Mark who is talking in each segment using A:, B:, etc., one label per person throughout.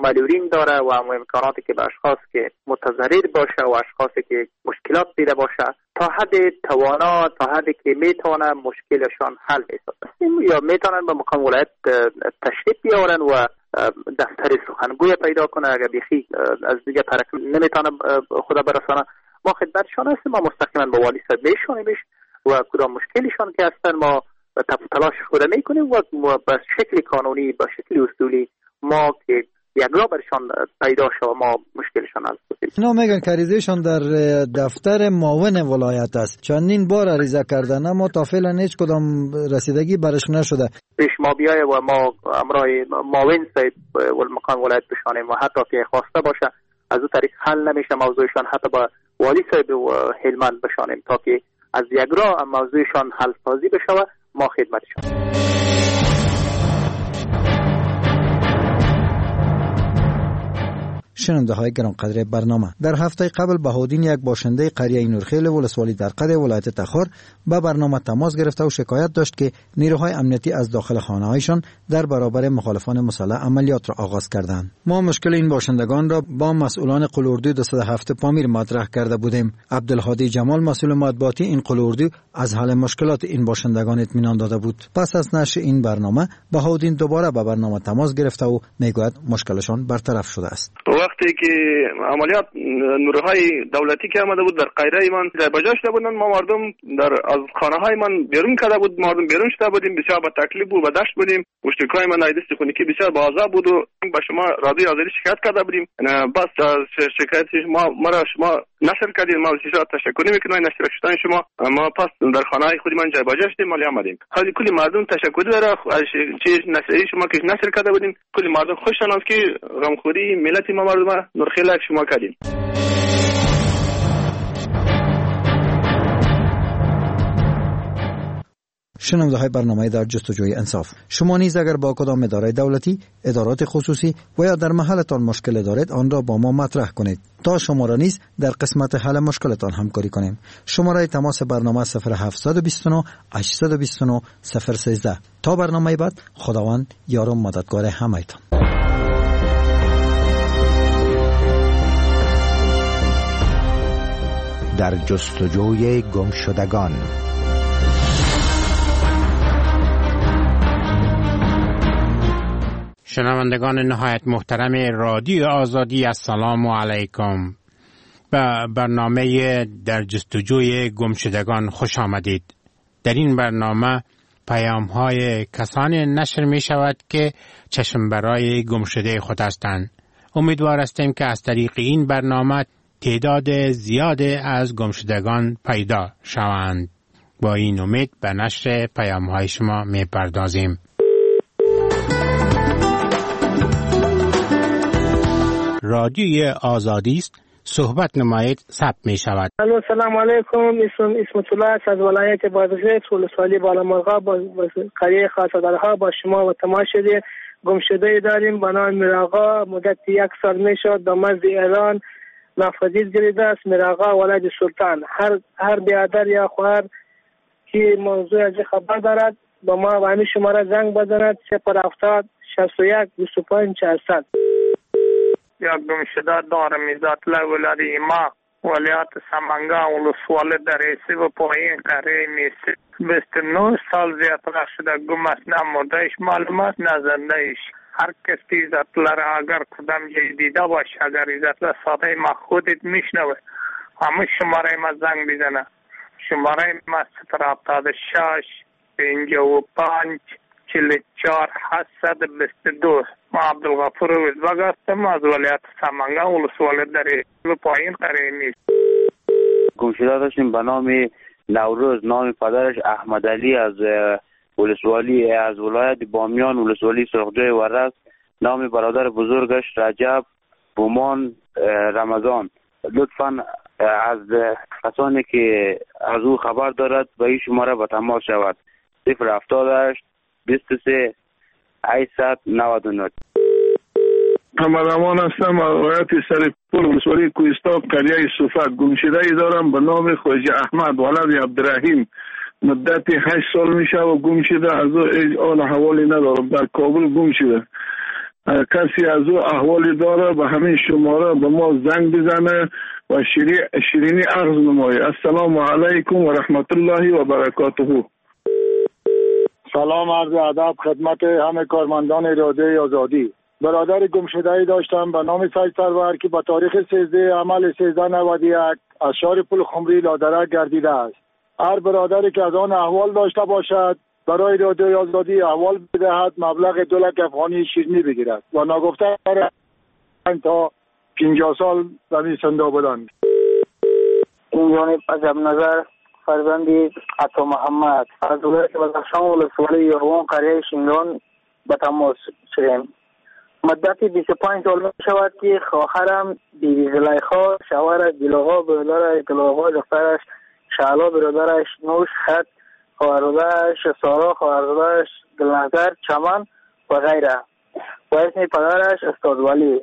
A: مالورین داره و امکاناتی که به اشخاص که متضرر باشه و اشخاصی که مشکلات دیده باشه تا حد توانا، تا حدی که میتونه مشکلشان حل بشه یا میتونن به مقام ولایت تشریف بیارن و دفتر سخنگوی پیدا کنه. اگر بیخی از دیگه طرف نمیتونه خدا برسانه ما خدمتشان هستیم، ما مستقیما با والی صاحب میشونیمش و کدام مشکلشان که هستن ما تلاش خود میکنیم و به شکل قانونی به شکل اصولی ما که یک راه برشان پیدا شد ما مشکلشان حل کنیم.
B: اینا میگن که عریضهشان در دفتر معاون ولایت است، چندین بار عریضه کردن اما تا فعلا هیچ کدام رسیدگی برش نشده.
A: پیش ما بیایه و ما امرای معاون صاحب و مقام ولایت بشانیم و حتی که خواسته باشه از اون طریق حل نمیشه موضوعشان، حتی با والی صاحب و هلمند بشانیم تا که از یک راه موضوعشان حل سازی بشه و ما خدمتشان.
B: شنونده های گرانقدر برنامه، در هفته قبل بهادین یک باشنده قریه نورخیل ولسوالی درقد ولایت تخار به برنامه تماس گرفته و شکایت داشت که نیروهای امنیتی از داخل خانه هایشان در برابر مخالفان مسلح عملیات را آغاز کردند. ما مشکل این باشندگان را با مسئولان قلوردو 207 پامیر مطرح کرده بودیم. عبدالهادی جمال مسئول مطبوعاتی این قلوردو از حل مشکلات این باشندگان اطمینان داده بود. پس از نشر این برنامه بهادین دوباره به برنامه تماس گرفته و میگوید مشکلشان برطرف شده است.
C: وقتی که عملیات نیروهای دولتی که آمده بود در قیره ایمان جایبجا شده بودند، ما مردم از خانه های من بیرون کرده بود، مردم بیرون شده بودیم، بسیار با تکلیف بود و دشت بودیم، مشترکای من ایدست خونگی بسیار با عذاب بود و با شما رادیوی آزادی شکایت کرده بودیم. بس شکایت شما نشر کردید، ما بسیار تشکر میکنیم نشر شدن شما. ما پس در خانه های خود من جایبجا شدیم، مالی آمدیم. حالی کلی مردم تشکر داره از چیز نشری شما که نشر کرده بودیم، کلی مردم خوششان است که غمخوری ملت ما مردم نورخیل شما کردیم.
B: شنونده های برنامه در جستجوی انصاف، شما نیز اگر با کدام اداره دولتی، ادارات خصوصی و یا در محلتان مشکل دارید آن را با ما مطرح کنید تا شما را نیز در قسمت حل مشکلتان همکاری کنیم. شماره تماس برنامه 0729 829 013. تا برنامه بعد، خداوند یار و مددگار همه‌تان.
D: در جستجوی گمشدگان.
E: شنوندگان نهایت محترم رادیو آزادی، السلام علیکم. به برنامه در جستجوی گمشدگان خوش آمدید. در این برنامه پیام‌های کسانی نشر می شود که چشم برای گمشده خود هستند. امیدوار هستیم که از طریق این برنامه تعداد زیاد از گمشدگان پیدا شوند. با این امید به نشر پیام‌های شما می پردازیم. رادیوی آزادی است، صحبت نمایید، ثبت می شود.
F: سلام علیکم، اسمت الله از ولایت بادغیس ولسوالی بالامرغا با قریه خاصدارها با شما و تماس شده. گمشده داریم به نام میراغا، مدت 1 سال می شد به مرز ایران ناپدید گردیده است. میراغا ولد سلطان، هر بیادر یا خواهر که موضوع از خبر دارد با ما و همین شماره زنگ بزند 070 61 25 400.
G: یک گمشده دارم ایزات لولاد ایما ولیات سمنگا ولسوالی در ایسی و پایین قره میسی 29 سال زیادتر شده گم است، نه مردهش معلوم است نه زندهش. هر کس که ایزاتلر اگر کدام جای دیده باشه، اگر ایزاتلر ساده ما خودت میشنوه همه شماره ما زنگ بزنه. شماره ما 076 55 44 822. ما عبدالغفور وزبگ هستم از ولایت سمنگا ولسوالی در و پایین قره نیست.
H: گمشده داشتیم به نام نوروز، نام پدرش احمد علی از ولسوالی از ولایت بامیان ولسوالی سرخجای ورس، نام برادر بزرگش رجب بومان رمضان. لطفاً از کسانی که از او خبر دارد به این شماره به تماس شود. 078 23 899.
I: محمد هستم از ولایت سرپور ولسوالی کوهستان قریه صفت. گمشده ای دارم به نام خواجه احمد ولد عبدالرحیم، مدت 8 سال میشه و گم شده. از او آن حوالی ندارم، در کابل گم شده. کسی از او احوالی داره به همین شماره به ما زنگ بزنه و شیرینی عرض نمایی. السلام علیکم و رحمت الله و برکاته.
J: سلام عرض ادب خدمت همه کارمندان رادیوی آزادی. برادر گمشده‌ای داشتم به نام سید سرور که با تاریخ 13 عمل 1391 از شهر پل خمری لادرک گردیده است. هر برادری که از آن احوال داشته باشد برای رادیوی آزادی احوال بدهد مبلغ 2 لک افغانی شیرینی بگیرد و ناگفته تا 50 سال زمین سنده بودند.
K: این جانب عجب نظر فرزندی عطا محمد از ولایت بدخشان ولسوالی یاغون قریه شینگان به تماس شدیم. مدت 25 سال می شود که خواهرم بیبی زلیخا، شوهرش دلاغا، برادرش دلاغا، دخترش شعلا، برادرش نوش خط، خواهرادرش سارا، خواهرادرش دلنظر چمن و غیره و اسم پدرش استاد ولی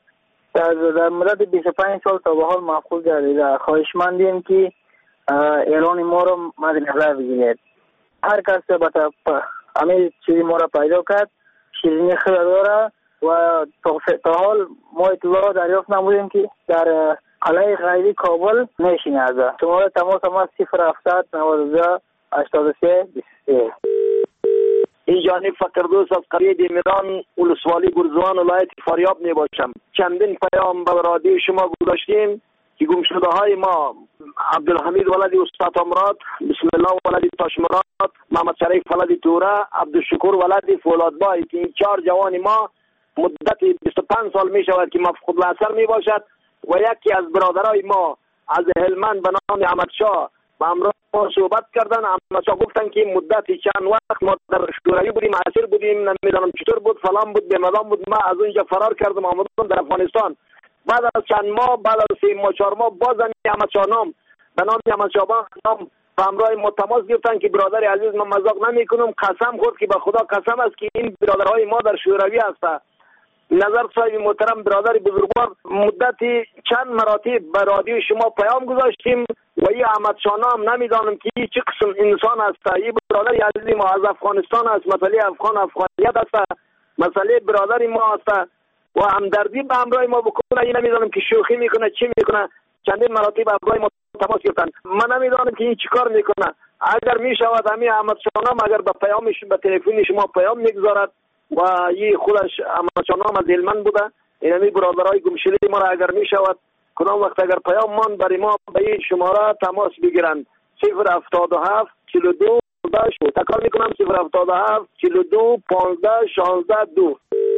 K: در مدت 25 سال تا به حال معقول گردیده. خواهشمندیم که اعلان ما رو مد نظر بگیرید. هر کس که همه چیزی ما را پیدا کرد شیرینی خود داره و تا حال ما اطلاع دریافت نمودیم که در قلعه غیبی کابل نشینه. شماره تماس ما 0700 92 83 23.
L: این جانب فقردوس از قریه دیمیران ولسوالی گرزوان ولایت فاریاب می باشم. چندین پیام به رادیو شما گذاشتیم که گمشده های ما عبدالحمید ولدی استاد امراد، بسم الله ولدی تاشمراد، محمد شریف ولدی توره، عبدالشکور ولدی فولادبای که این 4 جوان ما مدت 25 سال می شود که مفقود الاثر می باشد و یکی از برادرای ما از هلمند به نام احمدشاه با امروز ما صحبت کردن. احمدشاه گفتن که مدت چند وقت ما در شوروی بودیم، اسیر بودیم، نمیدونم چطور بود، فلان بود، بیمدام بود. ما از اونجا فرار کردم آمدم در افغانستان. بعد از چند ماه، بعد از 3 ماه 4 ماه باز احمدشاه نام به نام احمدشاه نام به همراه ما تماس گرفتن که برادر عزیز ما مذاق نمی کنم، قسم خورد که به خدا قسم است که این برادرهای ما در شوروی هست. نظر صاحب محترم برادر بزرگوار مدت چند مراتب به رادیو شما پیام گذاشتیم و این احمدشاه نام نمیدانم که چه قسم انسان است. این برادر عزیز ما از افغانستان است، مسئله افغانیت است، مسئله برادر ما است و همدردی به همراه ما بکنه. این نمیدانم که شوخی میکنه چی میکنه. چندین مراتب همراه ما تماس گرفتن. من نمیدانم که این چیکار میکنه. اگر میشود همین احمدشاه نام اگر به پیامش به تلفن شما پیام میگذارد و این خودش احمدشاه نام از هلمند بوده، این همی برادرای گمشده ما را اگر میشود کدام وقت اگر پیام من برای ما به این شماره تماس بگیرند 077 42 15 تکرار میکنم 077 42 15 16 2.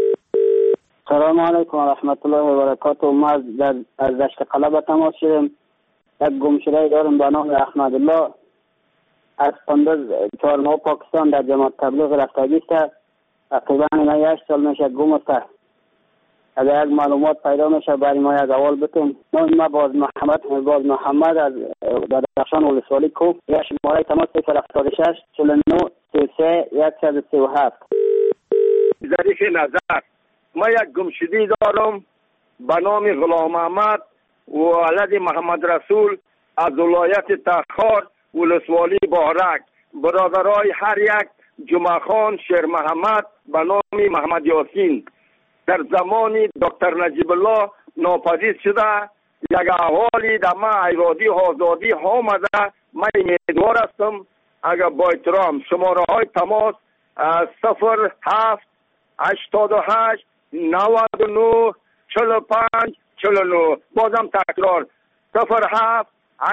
K: سلام علیکم و رحمت الله و برکاته. ما از دشت قلب تماس شدیم. یک گمشده دارم به نام احمد الله از قندوز چهارماه پاکستان در جماعت تبلیغ رفتگی است. تقریبا 8 سال میشه گم است. اگر یک معلومات پیدا میشه برای ما یک اول بتیم. ما باز محمد از بدخشان ولسوالی کوه. یک شماره تماس 076 49 33 137.
L: ظریف نظر ما یک گمشدی دارم به نام غلام احمد ولد محمد رسول از ولایت تخار ولسوالی بهرک. برادرای هر یک جمعه خان شیر محمد به نام محمد یاسین در زمان دکتر نجیب الله ناپدید شده. یک احوالی در ما ایرادی آزادی آمده. من امیدوار هستم اگر با احترام شماره های تماس 07 88 99 45 49 بازم تکرار 07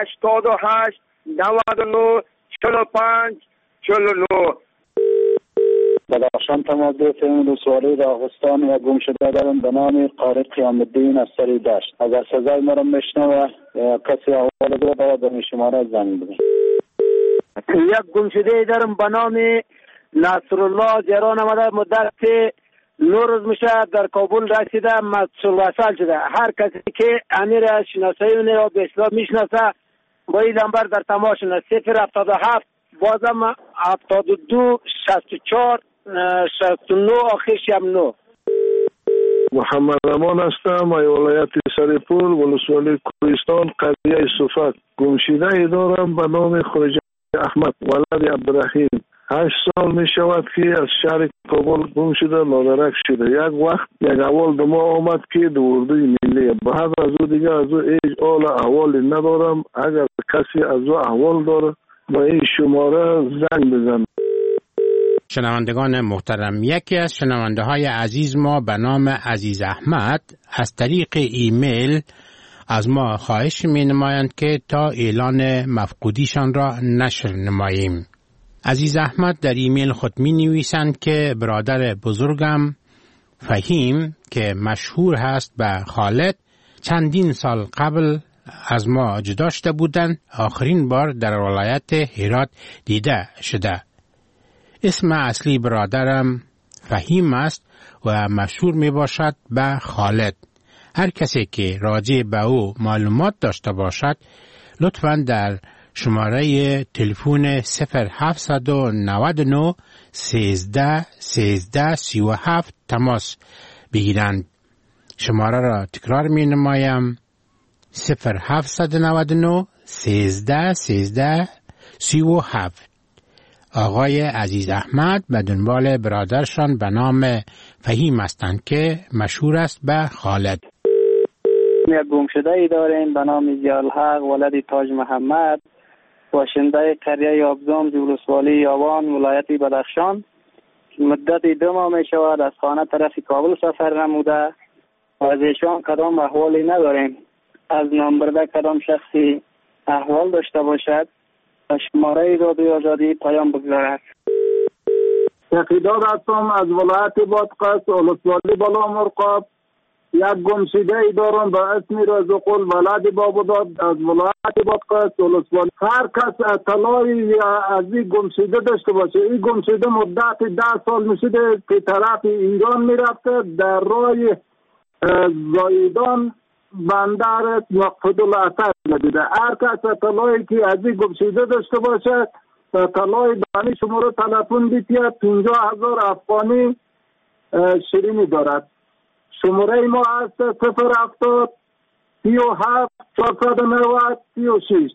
L: 88 99 45 49.
J: بدخشان تماس گرفتیم. ولسوالی راغستان و گم شده دارم به نام قاری قیام الدین از سری دشت. اگر صدای ما را میشنوه کسی احوال داره به شماره زنگ بزنه.
K: یک گم شده دارم به نام نصرالله جران آمده. مدت 9 روز میشه در کابل رسیده، مسئول وصل شده. هر کسی که امیر شناسایی یا به اصطلاح میشناسه با این نمبر در تماس شده 077 بازم 72 64 69 آخرش هم 9.
I: محمد امان هستم از ولایت سرپول ولسوالی کوهستان قریه صفت. گمشده ای دارم به نام خواجه احمد ولد عبدالرحیم 8 سال می شود که از شهر کابل گم شده، لادرک شده. یک وقت یک احوال به ما آمد که دو اردوی ملی. بعد از او دیگه از او هیچ احوالی ندارم. اگر کسی از او احوال داره با این شماره زنگ بزن.
E: شنوندگان محترم، یکی از شنونده های عزیز ما به نام عزیز احمد از طریق ایمیل از ما خواهش می نمایند که تا اعلان مفقودیشان را نشر نماییم. عزیز احمد در ایمیل خود می نویسند که برادر بزرگم فهیم که مشهور هست به خالد چندین سال قبل از ما جدا شده بودند. آخرین بار در ولایت هرات دیده شده. اسم اصلی برادرم فهیم است و مشهور می باشد به خالد. هر کسی که راجع به او معلومات داشته باشد لطفاً در شماره تلفن 0799 13 13 37 تماس بگیرند. شماره را تکرار می نمایم: 0799 13 13 37. آقای عزیز احمد به دنبال برادرشان به نام فهیم هستند که مشهور است به خالد.
K: یک گمشده ای داریم به نام ضیاءالحق ولد تاج محمد، باشنده قریه آبزام ولسوالی یاوان ولایت بدخشان. مدت 2 ماه می شود از خانه طرف کابل سفر نموده و از ایشان کدام احوالی نداریم. از نام برده کدام شخصی احوال داشته باشد شماره رادیو آزادی پیام بگذارد.
J: تقیداد هستم از ولایت بادغیس ولسوالی بالا مرقاب. یک گمشده ای دارم به اسم رزقل ولد بابوداد از ولایت بادغیس ولسوالی. هر کس اطلاعی از این گمشده داشته باشه، این گمشده مدت 10 سال میشده که طرف ایران میرفته در راه زایدان بندر مقصود الاثر ندیده. هر کس اطلاعی که از این گمشده داشته باشه اطلاعی دانی شماره تلفن بیتید 50,000 افغانی شیرینی دارد. شماره ما هست 070 37 490 36.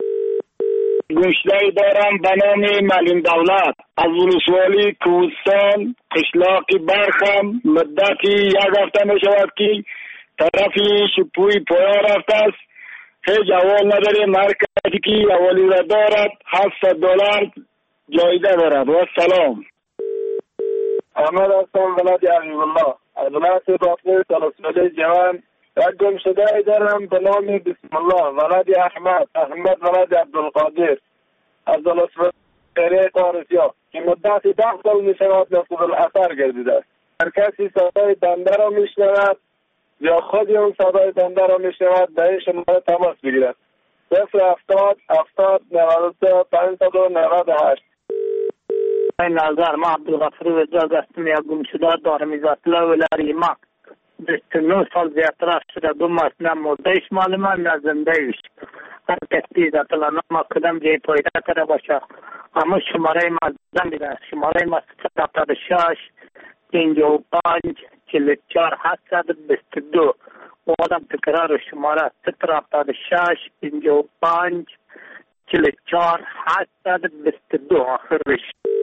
M: گمشده دارم به نام معلم دولت از ولسوالی کوهستان قشلاق برخم. مدتی 1 هفته می شود که طرفی شپوی پایا رفته است. هیچ احوال نداره. مرکزی که احوالی را دارد $700 جایزه دارد. و سلام.
N: احمد هستم ولد عزیزالله از ولایت بادغیس ولسوالی جوان. یک گمشده دارم به نام بسم الله ولد احمد ولد عبدالقادر از ولسوالی قریه قارسیا که مدت 10 سال می شود مقصود الاثر گردیده است. هر کسی صدای بنده را می شنود یا خودی اون صدای بنده را می شود به این شماره تماس بگیرد. 070 70 93 598.
K: نظر ما عبدالغفور وزاق هستم. یک گمشده دارم از ولایت ما 29 سال زیادتر شده. 2 ماه نه مردهش معلومه نه زندهش. هر کسی اطلاع ما کدام جای پایده کرده باشه اما شماره ما زن دیده. شماره ما 076 55 44 722. آدم تکرار شماره 076 55 44 722 آخرش.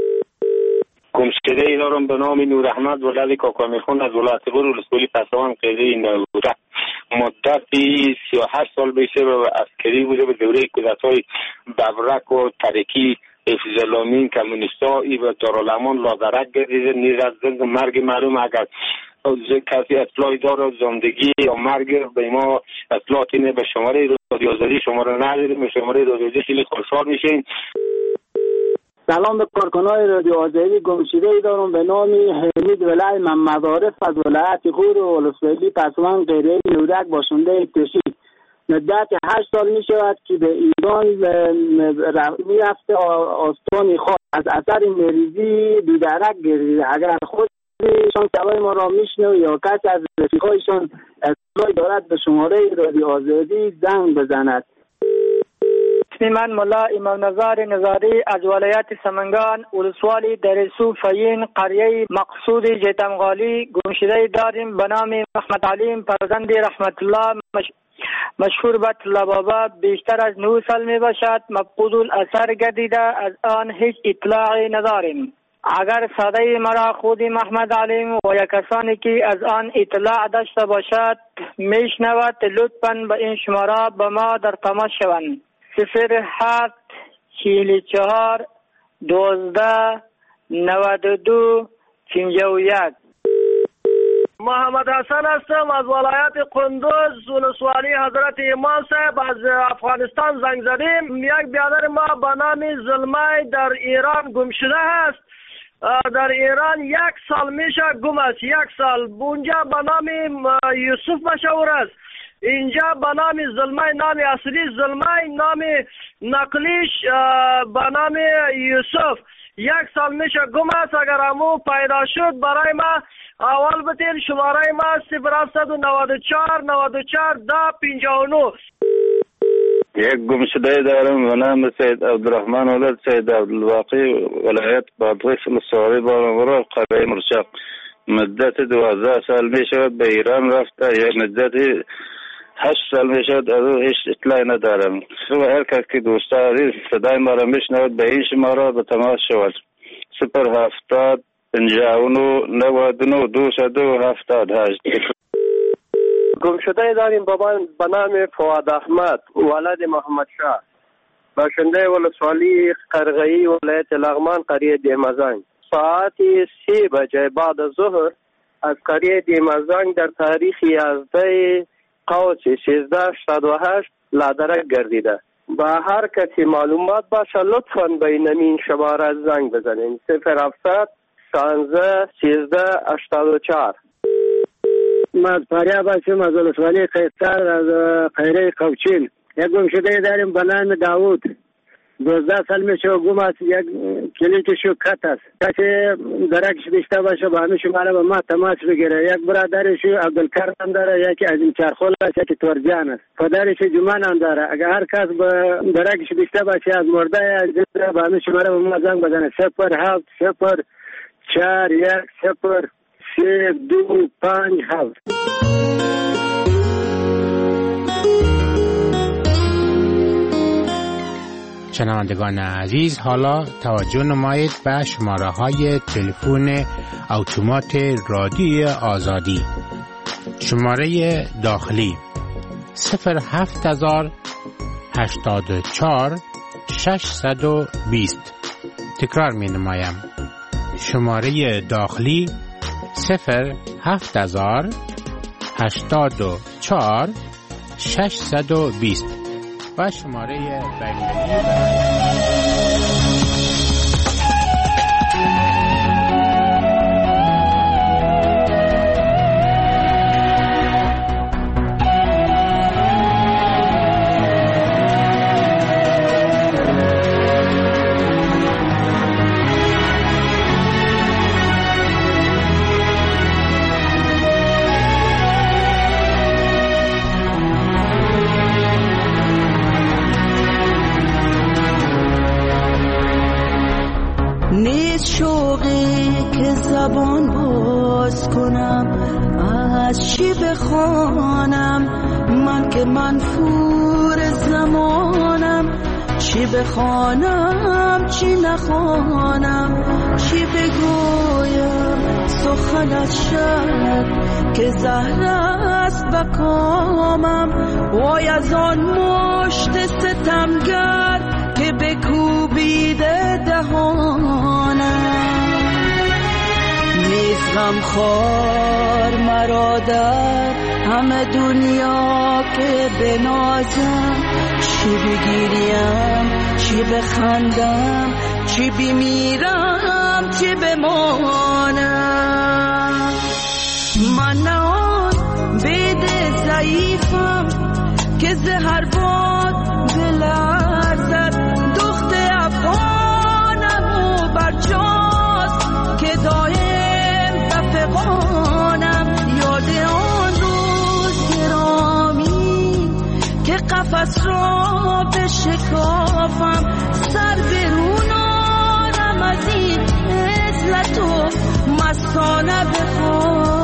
O: گمشده ای دارم به نام نور احمد ولد کاکامیخون از ولایت بور ولسوالی پسوان قریه نوروده. مدتی 38 سال بیشه و عسکری بوده به دوره کودتای ببرک و ترکی حفظ الامین کمونیستا ای و دارالامان لادرک گردیده. نیز از زند مرگ معلوم اگر کسی اطلاعی داره زندگی یا مرگ به ما اطلاعات اینه به شماره رادیو آزادی شماره نداریم. به شماره رادیو آزادی خیلی خوشحال میشین.
K: سلام به کارکنای رادیو آزادی. گمشده ای دارم به نام حمید ولای محمد عارف از ولایت غور و ولسوالی پسوان قریه نورک باشنده تشی. مدت 8 سال می شود که به ایران می رفته. آستانی خواهد از اثر مریضی بیدرک گردیده. اگر خودشان سوای ما را میشنو یا کسی از رفیقایشان اطلاعی دارد به شماره رادیو آزادی زنگ بزند.
F: من ملا امام نظر نظاری از ولایت سمنگان ولسوالی دریسو فین قریه مقصود جیتمغالی. گمشده داریم به نام محمد علیم فرزند رحمت الله
K: مشهور به طلبابه بیشتر از 9 سال می باشد. مفقود الاثر گردیده، از آن هیچ اطلاعی نداریم. اگر صدای مرا خود محمد علیم و یا کسانی که از آن اطلاع داشته باشد میشنود، لطفاً به این شماره به ما در تماس شوند. 07 44 12 92 51.
P: محمد حسن هستم از ولایت قندوز، ولسوالی حضرت امام صاحب. از افغانستان زنگ زدیم. یک برادر ما به نام زلمه در ایران گم شده است. در ایران 1 سال میشه گم است. 1 سال. اونجا به نام یوسف مشهور است. اینجا به نام زلمه، نام اصلی زلمه، نام نقلیش به نام یوسف. 1 سال میشه گم است. اگر همو پیدا شد برای ما اول بتین. شماره ما 0794 94 10 59.
Q: یک گمشده دارم به نام سید عبدالرحمن ولد سید عبدالواقی، ولایت بادغیس ولسوالی بانامورا، قریه مرشق. مدت 12 سال می شود به ایران رفته. یک مدت 8 سال می شود از او هیچ اطلاعی ندارم. هر کس که دوست دارید صدای ما را میشنود به این شماره به تماس شود. 070 59 99 278.
R: گم شده داریم به نام فواد احمد ولد محمد شاه، باشنده ولسوالی قرغی ولایت لغمان قریه دیمزنگ. ساعت 3 بجه بعد از ظهر از قریه دیمزنگ در تاریخ 11 قوس 1368 لادرک گردیده. با هر کسی معلومات باشه لطفاً بین این شماره زنگ بزنین. 0700 16 13 84.
S: من فریاب هستم از ولسوالی قیصر از خیره قوچین. یک گم شده داریم به نام داوود. 12 سال میشه گم است. یک کلیکشو کت است. کسی درکش بیشتر باشه با همه شماره به ما تماس بگیره. یک برادرشو عبدالکرم داره، یکی از این چرخول است، یکی تورجان است. پدرش جمان هم داره. اگر هر کس به درکش بیشتر باشه از مرده از زنده به همه شماره به ما زنگ بزنه. 07 0 4 1 0 3 2 5 7.
E: شنوندگان عزیز، حالا توجه نمایید به شماره های تلفن اتومات رادیوی آزادی. شماره داخلی 07000 84 620. تکرار می نمایم. شماره داخلی 07000 84 620 و شماره بین‌المللی.
T: زبان باز کنم از چی بخوانم، من که منفور زمانم. چی بخوانم چی نخوانم، چی بگویم سخن از شب که زهر است بکامم. وای از آن مشت ستمگر که بکوبیده دهانم. نیز غمخوار مرا در همه دنیا که بنازم. چی بگیریم چی بخندم، چی بمیرم چی بمانم. من آن بید ضعیفم که زهر باد بلرزد. دخت افغانم و برجاست که دایم بفقانم. یاد آن روز گرامی که قفس را بشکافم. سر برونارم از این عزلت و مستانه بخوام.